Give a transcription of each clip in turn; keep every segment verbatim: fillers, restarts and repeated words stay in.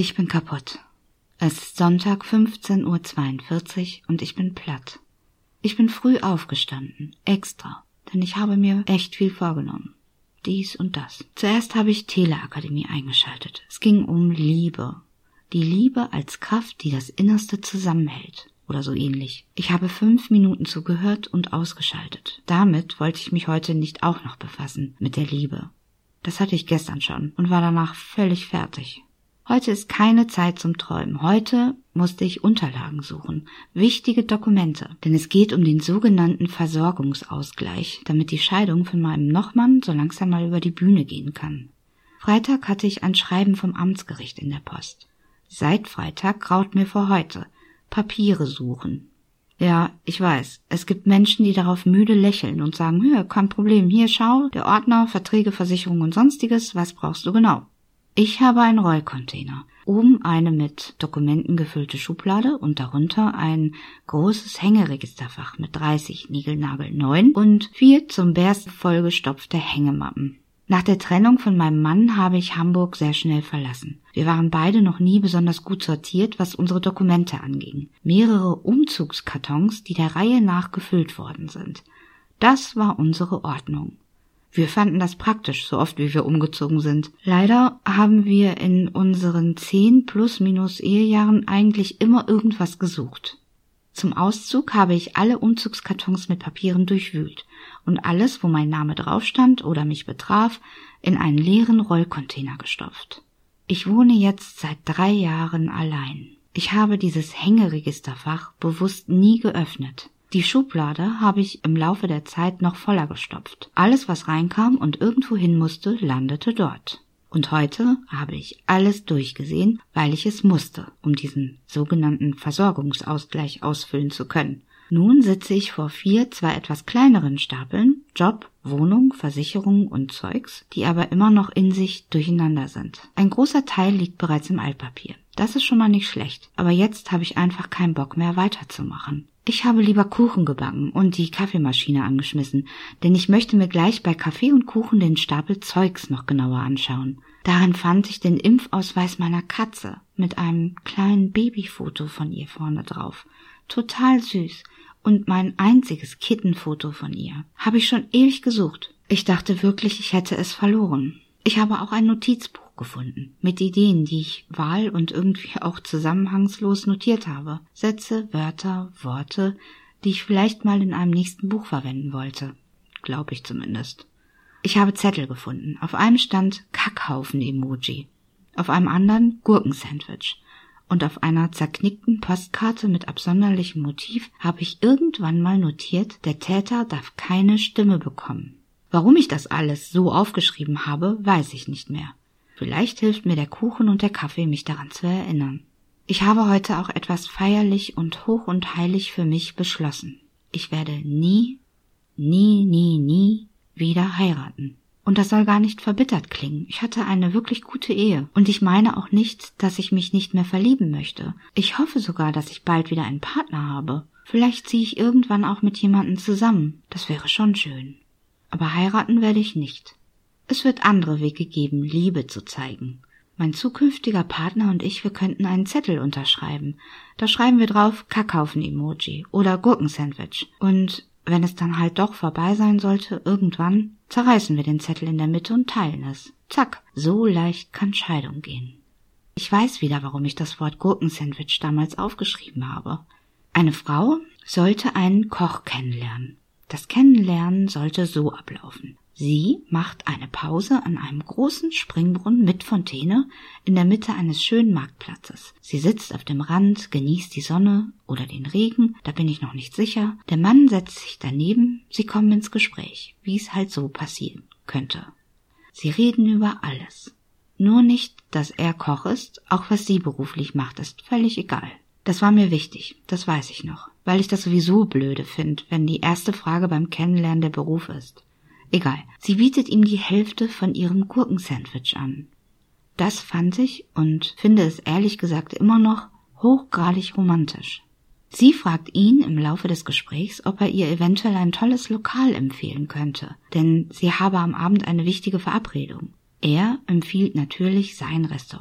Ich bin kaputt. Es ist Sonntag fünfzehn Uhr zweiundvierzig und ich bin platt. Ich bin früh aufgestanden, extra, denn ich habe mir echt viel vorgenommen. Dies und das. Zuerst habe ich Teleakademie eingeschaltet. Es ging um Liebe. Die Liebe als Kraft, die das Innerste zusammenhält. Oder so ähnlich. Ich habe fünf Minuten zugehört und ausgeschaltet. Damit wollte ich mich heute nicht auch noch befassen, mit der Liebe. Das hatte ich gestern schon und war danach völlig fertig. Heute ist keine Zeit zum Träumen. Heute musste ich Unterlagen suchen, wichtige Dokumente, denn es geht um den sogenannten Versorgungsausgleich, damit die Scheidung von meinem Nochmann so langsam mal über die Bühne gehen kann. Freitag hatte ich ein Schreiben vom Amtsgericht in der Post. Seit Freitag graut mir vor heute. Papiere suchen. Ja, ich weiß, es gibt Menschen, die darauf müde lächeln und sagen, hier, kein Problem, hier schau, der Ordner, Verträge, Versicherung und sonstiges, was brauchst du genau? Ich habe einen Rollcontainer, oben eine mit Dokumenten gefüllte Schublade und darunter ein großes Hängeregisterfach mit dreißig niegelnagelneuen und vier zum Bersten vollgestopfte Hängemappen. Nach der Trennung von meinem Mann habe ich Hamburg sehr schnell verlassen. Wir waren beide noch nie besonders gut sortiert, was unsere Dokumente anging. Mehrere Umzugskartons, die der Reihe nach gefüllt worden sind. Das war unsere Ordnung. Wir fanden das praktisch, so oft wie wir umgezogen sind. Leider haben wir in unseren zehn plus minus Ehejahren eigentlich immer irgendwas gesucht. Zum Auszug habe ich alle Umzugskartons mit Papieren durchwühlt und alles, wo mein Name drauf stand oder mich betraf, in einen leeren Rollcontainer gestopft. Ich wohne jetzt seit drei Jahren allein. Ich habe dieses Hängeregisterfach bewusst nie geöffnet. Die Schublade habe ich im Laufe der Zeit noch voller gestopft. Alles, was reinkam und irgendwo hin musste, landete dort. Und heute habe ich alles durchgesehen, weil ich es musste, um diesen sogenannten Versorgungsausgleich ausfüllen zu können. Nun sitze ich vor vier, zwar etwas kleineren Stapeln, Job, Wohnung, Versicherung und Zeugs, die aber immer noch in sich durcheinander sind. Ein großer Teil liegt bereits im Altpapier. Das ist schon mal nicht schlecht, aber jetzt habe ich einfach keinen Bock mehr weiterzumachen. Ich habe lieber Kuchen gebacken und die Kaffeemaschine angeschmissen, denn ich möchte mir gleich bei Kaffee und Kuchen den Stapel Zeugs noch genauer anschauen. Darin fand ich den Impfausweis meiner Katze mit einem kleinen Babyfoto von ihr vorne drauf. Total süß. Und mein einziges Kittenfoto von ihr. Habe ich schon ewig gesucht. Ich dachte wirklich, ich hätte es verloren. Ich habe auch ein Notizbuch gefunden, mit Ideen, die ich wahl- und irgendwie auch zusammenhangslos notiert habe. Sätze, Wörter, Worte, die ich vielleicht mal in einem nächsten Buch verwenden wollte. Glaube ich zumindest. Ich habe Zettel gefunden. Auf einem stand Kackhaufen-Emoji. Auf einem anderen Gurkensandwich. Und auf einer zerknickten Postkarte mit absonderlichem Motiv habe ich irgendwann mal notiert, der Täter darf keine Stimme bekommen. Warum ich das alles so aufgeschrieben habe, weiß ich nicht mehr. Vielleicht hilft mir der Kuchen und der Kaffee, mich daran zu erinnern. Ich habe heute auch etwas feierlich und hoch und heilig für mich beschlossen. Ich werde nie, nie, nie, nie wieder heiraten. Und das soll gar nicht verbittert klingen. Ich hatte eine wirklich gute Ehe. Und ich meine auch nicht, dass ich mich nicht mehr verlieben möchte. Ich hoffe sogar, dass ich bald wieder einen Partner habe. Vielleicht ziehe ich irgendwann auch mit jemandem zusammen. Das wäre schon schön. Aber heiraten werde ich nicht. Es wird andere Wege geben, Liebe zu zeigen. Mein zukünftiger Partner und ich, wir könnten einen Zettel unterschreiben. Da schreiben wir drauf Kackhaufen-Emoji oder Gurkensandwich. Und wenn es dann halt doch vorbei sein sollte, irgendwann, zerreißen wir den Zettel in der Mitte und teilen es. Zack, so leicht kann Scheidung gehen. Ich weiß wieder, warum ich das Wort Gurkensandwich damals aufgeschrieben habe. Eine Frau sollte einen Koch kennenlernen. Das Kennenlernen sollte so ablaufen. Sie macht eine Pause an einem großen Springbrunnen mit Fontäne in der Mitte eines schönen Marktplatzes. Sie sitzt auf dem Rand, genießt die Sonne oder den Regen, da bin ich noch nicht sicher. Der Mann setzt sich daneben, sie kommen ins Gespräch, wie es halt so passieren könnte. Sie reden über alles. Nur nicht, dass er Koch ist, auch was sie beruflich macht, ist völlig egal. Das war mir wichtig, das weiß ich noch, weil ich das sowieso blöde finde, wenn die erste Frage beim Kennenlernen der Beruf ist. Egal, sie bietet ihm die Hälfte von ihrem Gurkensandwich an. Das fand ich und finde es ehrlich gesagt immer noch hochgradig romantisch. Sie fragt ihn im Laufe des Gesprächs, ob er ihr eventuell ein tolles Lokal empfehlen könnte, denn sie habe am Abend eine wichtige Verabredung. Er empfiehlt natürlich sein Restaurant.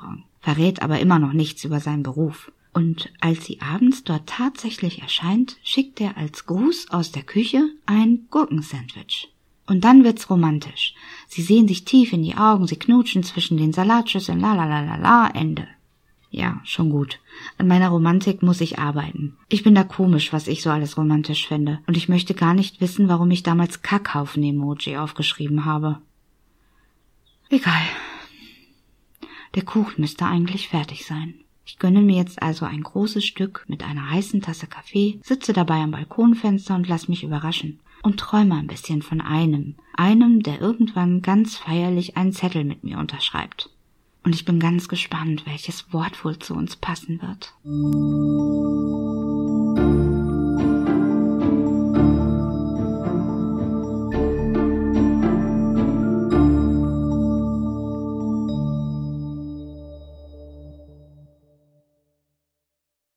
verrät aber immer noch nichts über seinen Beruf. Und als sie abends dort tatsächlich erscheint, schickt er als Gruß aus der Küche ein Gurkensandwich. Und dann wird's romantisch. Sie sehen sich tief in die Augen, sie knutschen zwischen den Salatschüsseln, la la la la la, Ende. Ja, schon gut. An meiner Romantik muss ich arbeiten. Ich bin da komisch, was ich so alles romantisch finde. Und ich möchte gar nicht wissen, warum ich damals Kackhaufen-Emoji aufgeschrieben habe. Egal. Der Kuchen müsste eigentlich fertig sein. Ich gönne mir jetzt also ein großes Stück mit einer heißen Tasse Kaffee, sitze dabei am Balkonfenster und lass mich überraschen. Und träume ein bisschen von einem, einem, der irgendwann ganz feierlich einen Zettel mit mir unterschreibt. Und ich bin ganz gespannt, welches Wort wohl zu uns passen wird.